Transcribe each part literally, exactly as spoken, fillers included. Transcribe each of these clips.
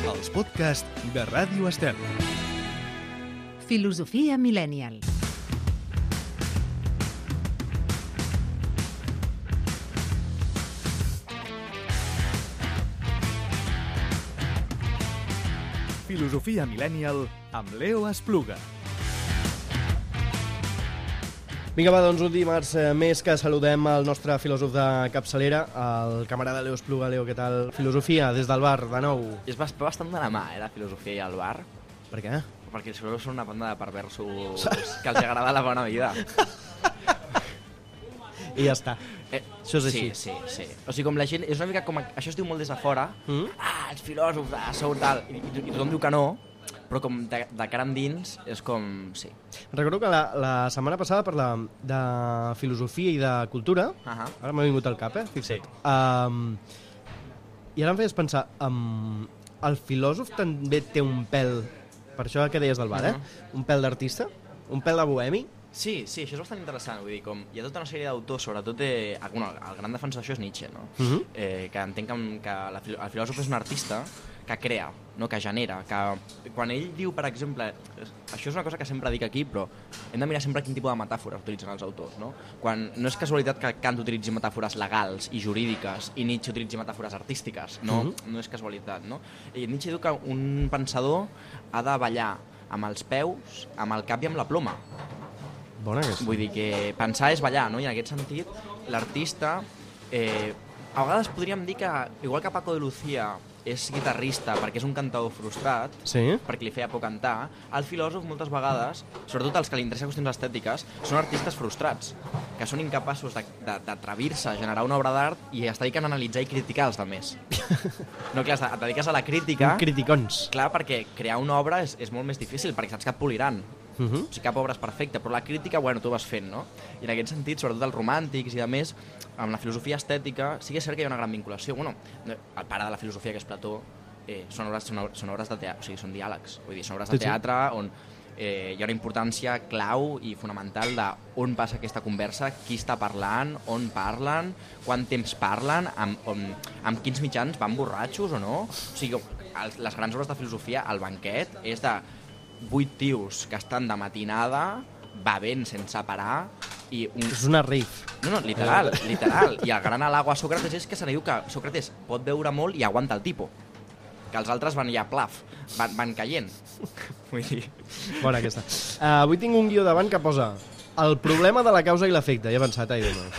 els podcasts de Ràdio Estel. Filosofia Millennial. Filosofia Millennial amb Leo Espluga. Vinga, va, doncs un dimarts més que saludem el nostre filòsof de capçalera, el camarada Leo Espluga. Leo, què tal? Filosofia, des del bar, de nou. És bastant de la mà, eh, la filosofia i el bar. Per què? Perquè els filòsofs són una banda de perversos que els agrada la bona vida. I ja està. Eh, Això és així. Sí, sí, sí. O sigui, com la gent... És una mica com... Això es diu molt des de fora. Mm? Ah, els filòsofs, ah, sou tal... I, i, i tothom diu que no, però com de, de cara endins és com... Sí. Recordo que la, la setmana passada parlàvem de filosofia i de cultura. Uh -huh. Ara m'ha vingut al cap, eh? Fixa't. Sí. Um, I ara em feies pensar... Um, el filòsof també té un pèl... Per això que deies del bar, eh? Un pèl d'artista? Un pèl de bohemi? Sí, sí, això és bastant interessant, vull dir, com hi ha tota una sèrie d'autors, sobretot, eh, bueno, el gran defensor d'això és Nietzsche, no? Uh -huh. eh, que entenc que, que la, el filòsof és un artista que crea, no? Que genera, que quan ell diu, per exemple, això és una cosa que sempre dic aquí, però hem de mirar sempre quin tipus de metàfores utilitzen els autors, no? Quan no és casualitat que Kant utilitzi metàfores legals i jurídiques i Nietzsche utilitzi metàfores artístiques, no? Uh -huh. No és casualitat, no? I Nietzsche diu que un pensador ha de ballar amb els peus, amb el cap i amb la ploma. Bona aquesta. Vull dir que pensar és ballar, no? I en aquest sentit, l'artista, eh, a vegades podríem dir que, igual que Paco de Lucía és guitarrista perquè és un cantador frustrat, sí? perquè li feia por cantar, el filòsof moltes vegades, sobretot els que li interessen qüestions estètiques, són artistes frustrats, que són incapaços d'atrevir-se a generar una obra d'art i es dediquen a analitzar i criticar els altres. No, clar, et dediques a la crítica... Un criticons. Clar, perquè crear una obra és, és molt més difícil, perquè saps que et poliran. Uh -huh. O sigui, cap obra és perfecta, però la crítica, bueno, tu vas fent, no? I en aquest sentit, sobretot els romàntics i a més, amb la filosofia estètica, sí que és cert que hi ha una gran vinculació. Bueno, el pare de la filosofia, que és Plató, eh, són, obres, són, són obres de teatre, o sigui, són diàlegs, vull dir, són obres de teatre on eh, hi ha una importància clau i fonamental de on passa aquesta conversa, qui està parlant, on parlen, quant temps parlen, amb, on, amb quins mitjans, van borratxos o no? O sigui, els, les grans obres de filosofia, el banquet, és de vuit tios que estan de matinada bevent sense parar i un... És una rave. No, no, literal, literal. I el gran halago a Sòcrates és que se li diu que Sòcrates pot beure molt i aguanta el tipo. Que els altres van ja plaf, van, van caient. Vull dir... Bona aquesta. Uh, avui tinc un guió davant que posa el problema de la causa i l'efecte. Ja he pensat, ai, déu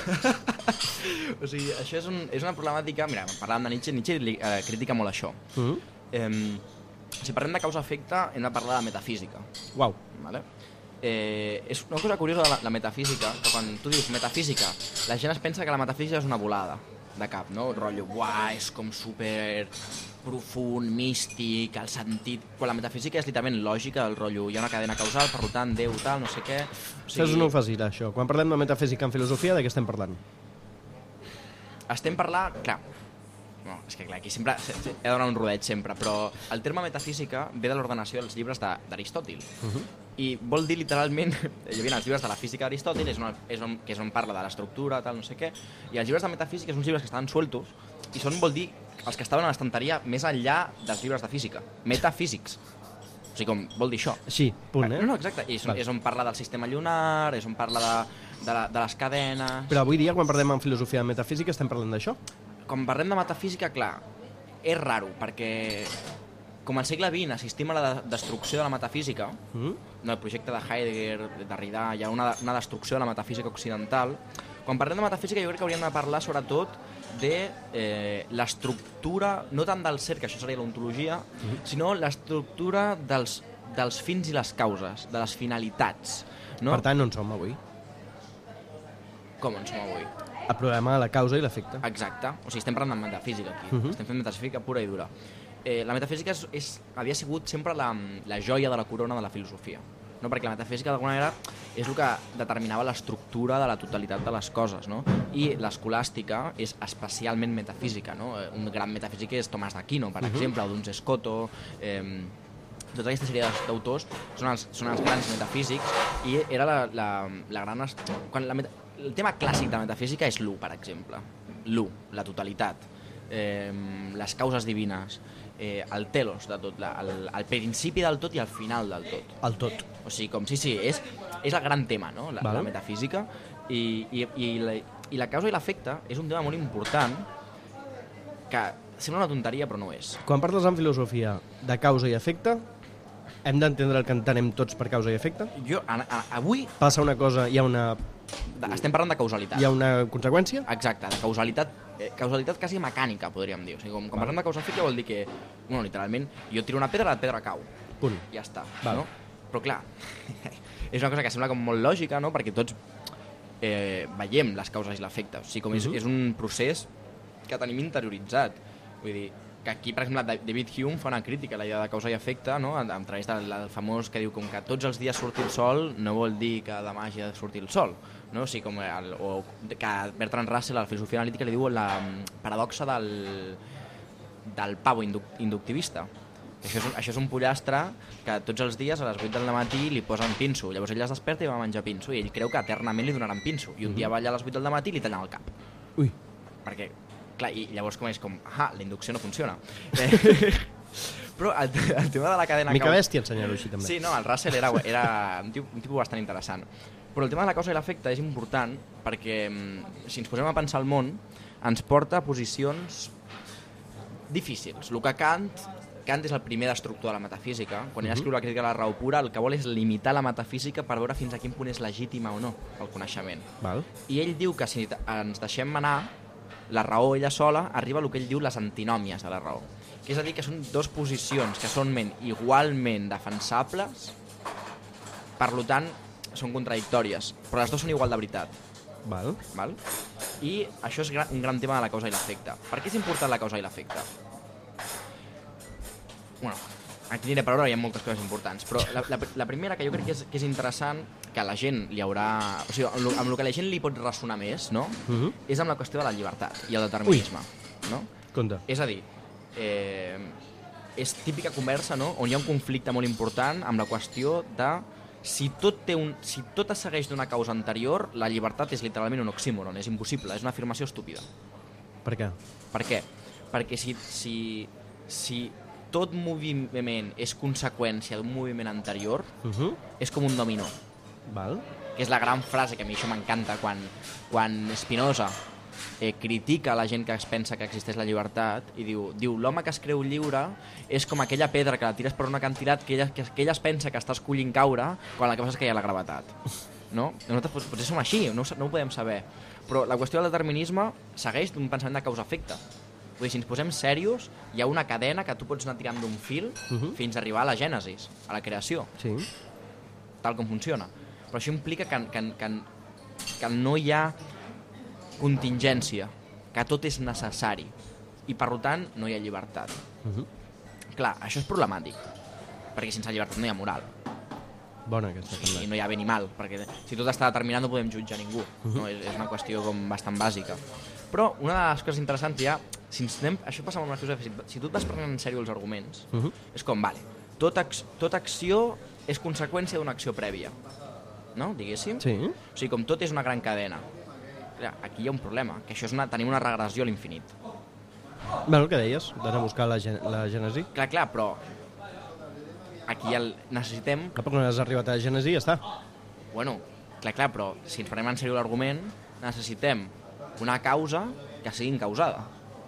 O sigui, això és, un, és una problemàtica... Mira, parlàvem de Nietzsche, Nietzsche li, eh, critica molt això. Uh -huh. eh, Si parlem de causa-efecte, hem de parlar de metafísica. Uau. Vale? Eh, és una cosa curiosa de la, la metafísica, que quan tu dius metafísica, la gent es pensa que la metafísica és una volada de cap, no? El rotllo, buah, és com super profund, místic, el sentit... Quan la metafísica és literalment lògica, el rotllo, hi ha una cadena causal, per tant, Déu, tal, no sé què... O sigui... Això és una facilitat, això. Quan parlem de metafísica en filosofia, de què estem parlant? Estem parlant... Clar, no, és que clar, aquí sempre he de donar un rodeig sempre, però el terme metafísica ve de l'ordenació dels llibres d'Aristòtil. Uh -huh. I vol dir literalment, hi havia els llibres de la física d'Aristòtil, és, una, és on, que és on parla de l'estructura, tal, no sé què, i els llibres de metafísica són llibres que estaven sueltos, i són, vol dir, els que estaven a l'estanteria més enllà dels llibres de física, metafísics. O sigui, com, vol dir això. Sí, punt, eh? No, no, exacte, i és, on, és on parla del sistema lunar, és on parla de, de, la, de les cadenes... Però avui dia, quan parlem en filosofia metafísica, estem parlant d'això? Quan parlem de metafísica, clar, és raro, perquè com al segle vint assistim a la destrucció de la metafísica, mm. no, el projecte de Heidegger, de Derrida, hi ha una, una destrucció de la metafísica occidental. Quan parlem de metafísica jo crec que hauríem de parlar sobretot de eh, l'estructura, no tant del ser, que això seria l'ontologia, mm. sinó l'estructura dels, dels fins i les causes, de les finalitats. No? Per tant, on som avui? Com on som avui? El problema de la causa i l'efecte. Exacte. O sigui, estem parlant de metafísica aquí. Uh -huh. Estem fent metafísica pura i dura. Eh, la metafísica és, és, havia sigut sempre la, la joia de la corona de la filosofia. No? Perquè la metafísica, d'alguna manera, és el que determinava l'estructura de la totalitat de les coses. No? I l'escolàstica és especialment metafísica. No? Un gran metafísic és Tomàs d'Aquino, per uh -huh. exemple, o Duns Scoto... Eh, tota aquesta sèrie d'autors són els, són els grans metafísics i era la, la, la gran... Quan la meta, el tema clàssic de metafísica és l'u, per exemple. L'u, la totalitat. eh, les causes divines, eh, el telos de tot, la, el, el principi del tot i el final del tot. El tot. O sigui, com, sí, sí, és, és el gran tema, no? La, vale. la metafísica, i, i, i, la, i la causa i l'efecte és un tema molt important que sembla una tonteria però no és. Quan parles en filosofia de causa i efecte, hem d'entendre el que entenem tots per causa i efecte? Jo, a, a, avui... Passa una cosa, hi ha una... Estem parlant de causalitat. Hi ha una conseqüència? Exacte, de causalitat, eh, causalitat quasi mecànica, podríem dir. O sigui, com, quan parlem de causa-efecte vol dir que, bueno, literalment, jo tiro una pedra, la pedra cau. Punt. Ja està, Val. no? Però clar, és una cosa que sembla com molt lògica, no? Perquè tots eh, veiem les causes i l'efecte. O sigui, com és, Uh-huh. és un procés que tenim interioritzat. Vull dir, que aquí, per exemple, David Hume fa una crítica a la idea de causa i efecte, no? A, a través del, del famós que diu com que tots els dies surti el sol no vol dir que demà hagi de sortir el sol, no? O sigui, com el, o que Bertrand Russell a la filosofia analítica li diu la paradoxa del, del pavo induc, inductivista. Això és, un, això és un pollastre que tots els dies a les vuit del matí li posen pinso, llavors ell es desperta i va menjar pinso i ell creu que eternament li donaran pinso i un dia va allà a les vuit del matí i li tallen el cap. Ui. Perquè, clar, i llavors com és com, ah, la inducció no funciona. Eh, però el, el tema de la cadena... Mica cau... bèstia ensenyar-ho així, també. Sí, no, el Russell era, era un, tipus, un tipus bastant interessant. Però el tema de la causa i l'efecte és important perquè, si ens posem a pensar el món, ens porta a posicions difícils. El que Kant... Kant és el primer destructor de la metafísica. Quan ell escriu la crítica de la raó pura, el que vol és limitar la metafísica per veure fins a quin punt és legítima o no el coneixement. Val. I ell diu que si ens deixem anar, la raó ella sola arriba a el que ell diu les antinòmies de la raó. Que és a dir, que són dues posicions que són igualment defensables, per tant, són contradictòries, però les dues són igual de veritat. Val. Val? I això és un gran tema de la causa i l'efecte. Per què és important la causa i l'efecte? Bueno, aquí aniré per hora, hi ha moltes coses importants, però la, la, la primera que jo crec que és, que és interessant, que a la gent li haurà... O sigui, amb, lo, amb el que la gent li pot ressonar més, no? Uh-huh. És amb la qüestió de la llibertat i el determinisme. Ui. No? Compte. És a dir, eh, és típica conversa, no?, on hi ha un conflicte molt important amb la qüestió de si tot, té un, si tot es segueix d'una causa anterior, la llibertat és literalment un oxímoron, és impossible, és una afirmació estúpida. Per què? Per què? Perquè si, si, si tot moviment és conseqüència d'un moviment anterior, Uh-huh. és com un dominó. Val. Que és la gran frase que a mi això m'encanta quan, quan Spinoza eh, critica la gent que es pensa que existeix la llibertat i diu, diu l'home que es creu lliure és com aquella pedra que la tires per un acantilat que ella, que, que ella es pensa que està escollint caure quan el que passa és que hi ha la gravetat. No? Nosaltres potser som així, no ho, no ho podem saber. Però la qüestió del determinisme segueix d'un pensament de causa-efecte. Vull dir, si ens posem serios, hi ha una cadena que tu pots anar tirant d'un fil uh-huh. fins a arribar a la gènesis, a la creació, Sí. tal com funciona. Però això implica que, que, que, que no hi ha contingència, que tot és necessari i per tant no hi ha llibertat. Uh-huh. Clar, això és problemàtic, perquè sense llibertat no hi ha moral Bona aquesta i també. no hi ha bé ni mal, perquè si tot està determinat no podem jutjar ningú, no? és, és una qüestió com bastant bàsica. Però una de les coses interessants ja, si ens anem, això passa amb una cosa, si, si tu et vas prenent en sèrio els arguments, Uh-huh. és com, vale, tota, tota acció és conseqüència d'una acció prèvia, no? Diguéssim. Sí. O sigui, com tot és una gran cadena. Clar, aquí hi ha un problema, que això és una, tenim una regressió a l'infinit. Bueno, el que deies, d'anar a buscar la, gen la gènesi. Clar, clar, però aquí el necessitem... Cap quan has arribat a la gènesi ja està. Bueno, clar, clar, però si ens prenem en sèrio l'argument, necessitem una causa que sigui incausada.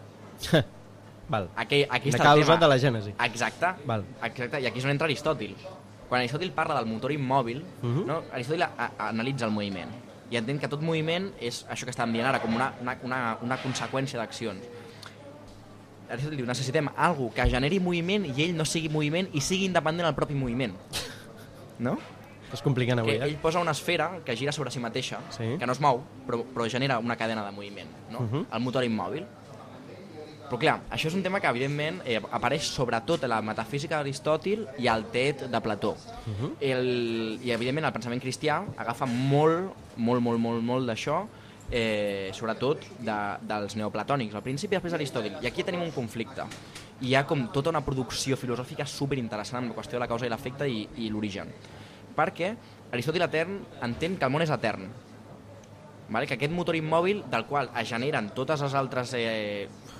Val. Aquí, aquí Una està el causa tema. de la gènesi. Exacte. Val. Exacte, i aquí és on entra Aristòtil. Quan Aristòtil parla del motor immòbil, Mhm. no? Aristòtil a, a, analitza el moviment i entén que tot moviment és això que estàvem dient ara, com una, una, una, una conseqüència d'accions. Aristòtil diu, necessitem algú que generi moviment i ell no sigui moviment i sigui independent del propi moviment. No? Estàs complicant avui, Que eh? ell posa una esfera que gira sobre si mateixa, Sí. que no es mou, però, però genera una cadena de moviment, no? Mhm. El motor immòbil. Però clar, això és un tema que evidentment eh, apareix sobretot a la metafísica d'Aristòtil i al teet de Plató. Mhm. el, I evidentment el pensament cristià agafa molt, molt, molt, molt, molt d'això, eh, sobretot de, dels neoplatònics, al principi i després d'Aristòtil. I aquí tenim un conflicte. Hi ha com tota una producció filosòfica superinteressant amb la qüestió de la causa i l'efecte i, i l'origen. Perquè Aristòtil etern entén que el món és etern, vale? Que aquest motor immòbil del qual es generen totes les altres eh,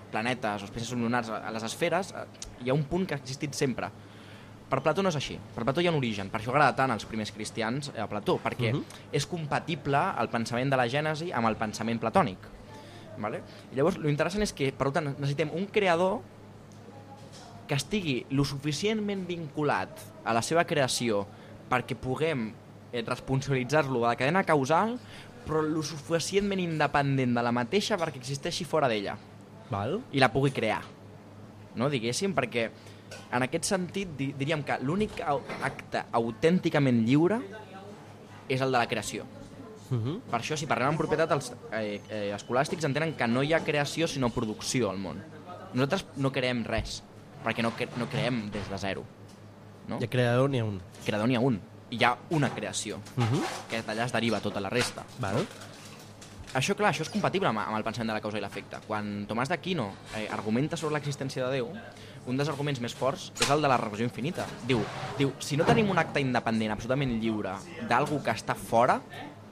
planetes o espècies sublunars a les esferes, hi ha un punt que ha existit sempre. Per Plató no és així. Per Plató hi ha un origen. Per això agrada tant als primers cristians a Plató, perquè uh-huh. és compatible el pensament de la Gènesi amb el pensament platònic. Vale? I llavors, l'interessant és que, per tant, necessitem un creador que estigui lo suficientment vinculat a la seva creació perquè puguem eh, responsabilitzar-lo de la cadena causal, però lo suficientment independent de la mateixa perquè existeixi fora d'ella. Val. I la pugui crear. No, diguéssim, perquè en aquest sentit di diríem que l'únic acte autènticament lliure és el de la creació. Uh-huh. Per això, si parlem en propietat, els eh, eh, escolàstics entenen que no hi ha creació sinó producció al món. Nosaltres no creem res, perquè no, cre no creem des de zero. No? I creador n'hi ha un. Creador n'hi ha un. I hi ha una creació, uh-huh. que d'allà es deriva tota la resta. Val. Això, clar, això és compatible amb, amb el pensament de la causa i l'efecte. Quan Tomàs d'Aquino eh, argumenta sobre l'existència de Déu, un dels arguments més forts és el de la regressió infinita. Diu, diu si no tenim un acte independent, absolutament lliure, d'algú que està fora,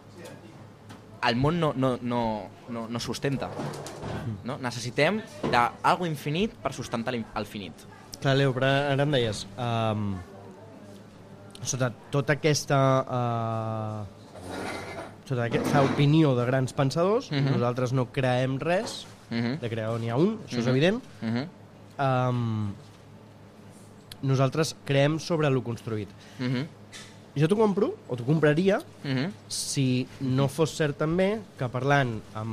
el món no, no, no, no, no sustenta. No? Necessitem d'algo infinit per sustentar el finit. Clar, Leo, però ara em deies, um, sota tota aquesta... Uh, sota aquesta opinió de grans pensadors, uh-huh. nosaltres no creem res, uh-huh. de creador n'hi ha un, això uh-huh. és evident. Uh-huh. um, nosaltres creem sobre lo construït. Uh-huh. Jo t'ho compro, o t'ho compraria, uh-huh. si no fos cert també que parlant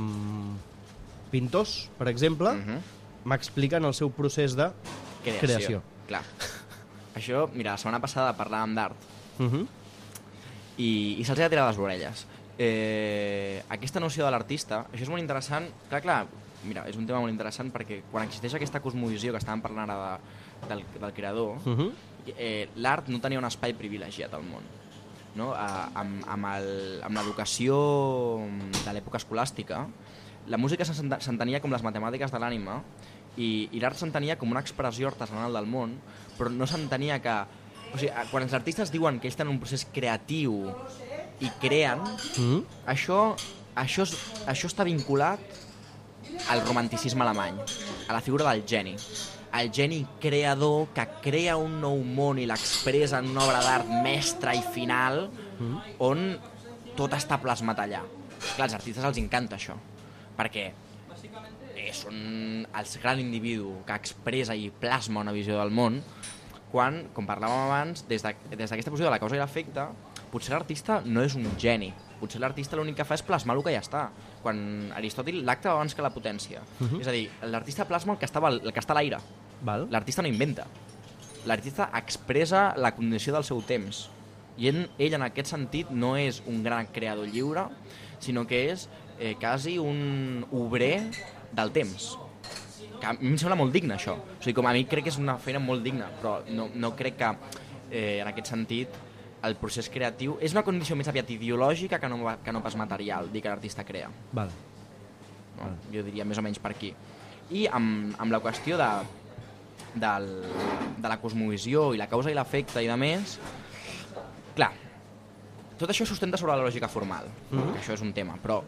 amb pintors, per exemple, uh-huh. m'expliquen el seu procés de creació. creació. Clar. Això, mira, la setmana passada parlàvem d'art uh-huh. i, i se'ls ha de tirar les orelles. Eh, aquesta noció de l'artista, això és molt interessant, clar, clar, mira, és un tema molt interessant perquè quan existeix aquesta cosmovisió que estàvem parlant ara de, del, del creador, uh-huh. eh, l'art no tenia un espai privilegiat al món, no? Eh, amb amb l'educació de l'època escolàstica, la música s'entenia com les matemàtiques de l'ànima i, i l'art s'entenia com una expressió artesanal del món, però no s'entenia que, o sigui, quan els artistes diuen que ells tenen un procés creatiu i creen, mm. això, això, això està vinculat al romanticisme alemany, a la figura del geni. El geni creador que crea un nou món i l'expressa en una obra d'art mestra i final, mm. on tot està plasmat allà. Clar, als artistes els encanta això, perquè eh, són el gran individu que expressa i plasma una visió del món, quan, com parlàvem abans, des d'aquesta de, posició de la causa i l'efecte, potser l'artista no és un geni. Potser l'artista l'únic que fa és plasmar el que ja està. Quan Aristòtil, l'acte va abans que la potència. Uh-huh. És a dir, l'artista plasma el que està, el que està a l'aire. L'artista no inventa. L'artista expressa la condició del seu temps. I ell, ell, en aquest sentit, no és un gran creador lliure, sinó que és eh, quasi un obrer del temps. Que a mi em sembla molt digne, això. O sigui, com a mi crec que és una feina molt digna, però no, no crec que, eh, en aquest sentit, el procés creatiu és una condició més aviat ideològica que no, que no pas material, dir que l'artista crea. Val. No? Val. Jo diria més o menys per aquí. I amb, amb la qüestió de, del, de la cosmovisió i la causa i l'efecte i de més, clar, tot això sustenta sobre la lògica formal, mm-hmm. que això és un tema, però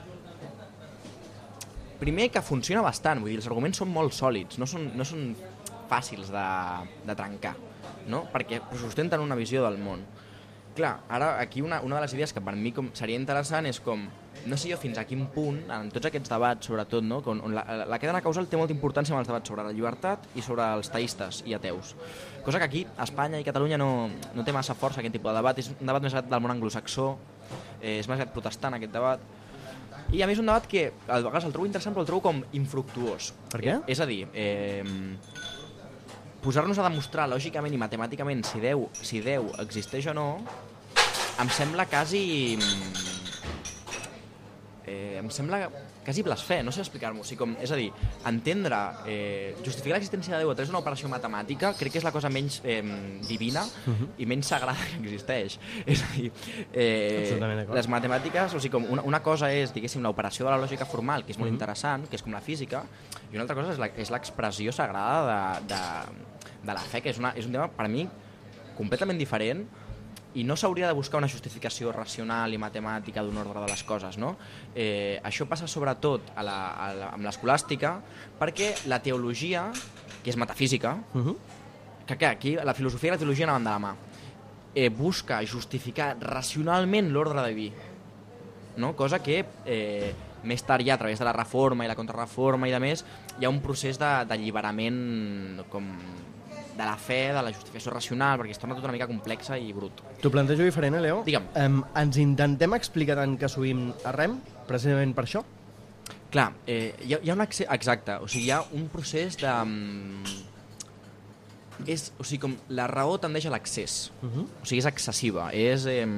primer que funciona bastant, vull dir, els arguments són molt sòlids, no són, no són fàcils de, de trencar, no? Perquè sustenten una visió del món. Clar, ara aquí una, una de les idees que per mi com seria interessant és com, no sé jo fins a quin punt, en tots aquests debats sobretot, no? On, on la, la cadena causal té molta importància en els debats sobre la llibertat i sobre els teistes i ateus. Cosa que aquí, a Espanya i Catalunya no, no té massa força aquest tipus de debat, és un debat més del món anglosaxó, eh, és més protestant aquest debat, i a més un debat que a vegades el trobo interessant però el trobo com infructuós. Per què? Eh, és a dir, eh, posar-nos a demostrar lògicament i matemàticament si Déu, si Déu existeix o no, em sembla quasi... Eh, em sembla quasi blasfè, no sé explicar-m'ho. O sigui, com, és a dir, entendre, eh, justificar l'existència de Déu a través d'una operació matemàtica crec que és la cosa menys eh, divina uh-huh. i menys sagrada que existeix. És a dir, eh, les matemàtiques, o sigui, com una, una cosa és, diguéssim, l'operació de la lògica formal, que és molt uh-huh. interessant, que és com la física, i una altra cosa és l'expressió sagrada de, de, de la fe, que és, una, és un tema, per mi, completament diferent i no s'hauria de buscar una justificació racional i matemàtica d'un ordre de les coses, no? Eh, això passa sobretot a la, a la, amb l'escolàstica perquè la teologia, que és metafísica, uh-huh. que, que aquí la filosofia i la teologia anaven de la mà, eh, busca justificar racionalment l'ordre diví, no? Cosa que eh, més tard ja a través de la reforma i la contrarreforma i de més hi ha un procés d'alliberament com de la fe, de la justificació racional, perquè es torna tot una mica complexa i brut. T'ho plantejo diferent, eh, Leo? Digue'm. Um, ens intentem explicar tant que sovint a rem, precisament per això? Clar, eh, hi, ha, hi ha un accés... Exacte, o sigui, hi ha un procés de... És, o sigui, com la raó tendeix a l'accés. Uh-huh. O sigui, és excessiva. És... Eh,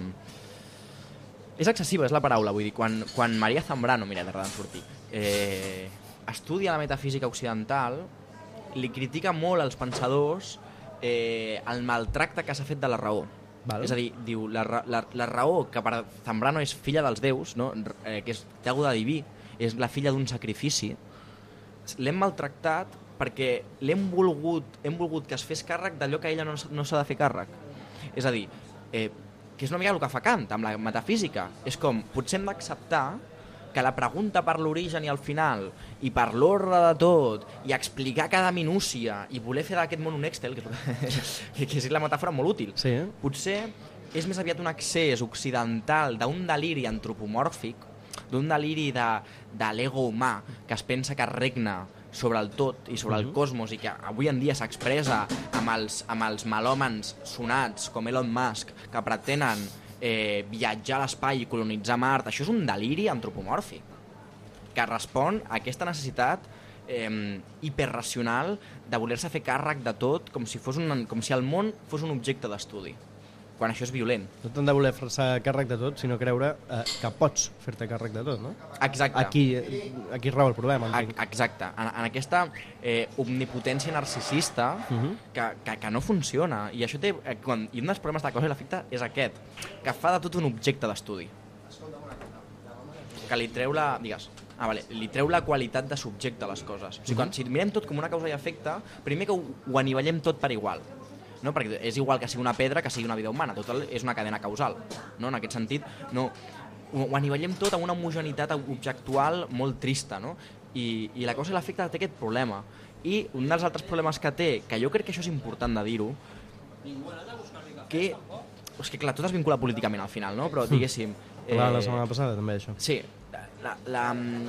és excessiva, és la paraula. Vull dir, quan, quan Maria Zambrano, mira, de en sortir, eh, estudia la metafísica occidental, li critica molt als pensadors eh, el maltracte que s'ha fet de la raó. Val. És a dir, diu, la, la, la raó, que per Zambrano és filla dels déus, no? eh, que és, té alguna de diví, és la filla d'un sacrifici, l'hem maltractat perquè l'hem volgut, hem volgut que es fes càrrec d'allò que ella no, no s'ha de fer càrrec. És a dir, eh, que és una mica el que fa Kant amb la metafísica. És com, potser hem d'acceptar que la pregunta per l'origen i el final i per l'ordre de tot i explicar cada minúcia i voler fer d'aquest món un Excel, que, que és la metàfora molt útil, sí, eh? Potser és més aviat un accés occidental d'un deliri antropomòrfic, d'un deliri de, de l'ego humà que es pensa que regna sobre el tot i sobre uh-huh. el cosmos i que avui en dia s'expressa amb els, amb els melòmans sonats com Elon Musk que pretenen Eh, viatjar a l'espai i colonitzar Mart. Això és un deliri antropomòrfic que respon a aquesta necessitat eh, hiperracional de voler-se fer càrrec de tot com si, fos un, com si el món fos un objecte d'estudi, quan això és violent. No t'han de voler fer-se càrrec de tot, sinó creure eh, que pots fer-te càrrec de tot, no? Exacte. Aquí, aquí rau el problema. A, exacte. En, en aquesta eh, omnipotència narcisista uh-huh. que, que, que no funciona. I això té, eh, quan, i un dels problemes de la causa i l'efecte és aquest, que fa de tot un objecte d'estudi. Que li treu la... Digues. Ah, vale. Li treu la qualitat de subjecte a les coses. O sigui, quan, si mirem tot com una causa i efecte, primer que ho, ho anivellem tot per igual. No? Perquè és igual que sigui una pedra que sigui una vida humana, tot és una cadena causal, no? En aquest sentit no, ho, ho anivellem tot amb una homogeneïtat objectual molt trista, no? I, i la causa i l'efecte té aquest problema, i un dels altres problemes que té, que jo crec que això és important de dir-ho, que és que clar, tot es vincula políticament al final, no? Però diguéssim eh, la, la setmana passada també això sí, la, la,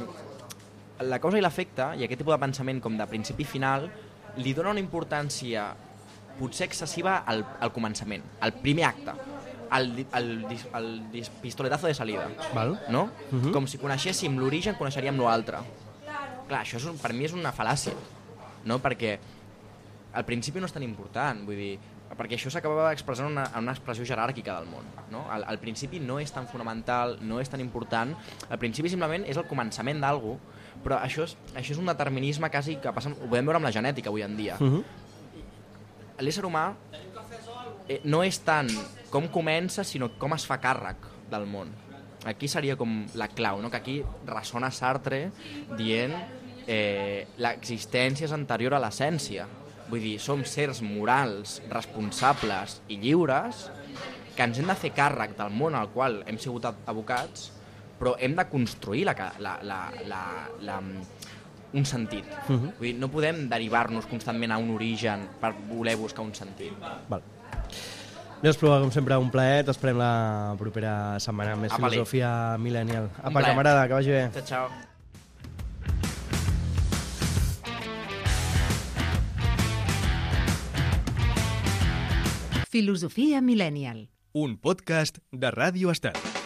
la causa i l'efecte i aquest tipus de pensament com de principi i final li dona una importància potser excessiva al, al començament, al primer acte, al, al, al, al pistoletazo de salida. Val. No? Uh-huh. Com si coneixéssim l'origen, coneixeríem l'altre. Clar, això és un, per mi és una fal·làcia, no? Perquè al principi no és tan important, vull dir, perquè això s'acabava expressant en una, en una expressió jeràrquica del món. No? Al, al principi no és tan fonamental, no és tan important, al principi simplement és el començament d'algú, però això és, això és un determinisme quasi que passa, ho podem veure amb la genètica avui en dia. Uh-huh. L'ésser humà eh, no és tant com comença, sinó com es fa càrrec del món. Aquí seria com la clau, no? Que aquí ressona Sartre dient eh, l'existència és anterior a l'essència. Vull dir, som sers morals, responsables i lliures que ens hem de fer càrrec del món al qual hem sigut abocats, però hem de construir la, la, la, la, la, un sentit. Uh-huh. Vull dir, no podem derivar-nos constantment a un origen per voler buscar un sentit. Val. Leo Espluga, com sempre, un plaer. T'esperem la propera setmana amb més Apa, filosofia millennial. Un Apa, plaer. camarada, que vagi bé. Ciao, ciao. Filosofia millennial. Un podcast de Ràdio Estel.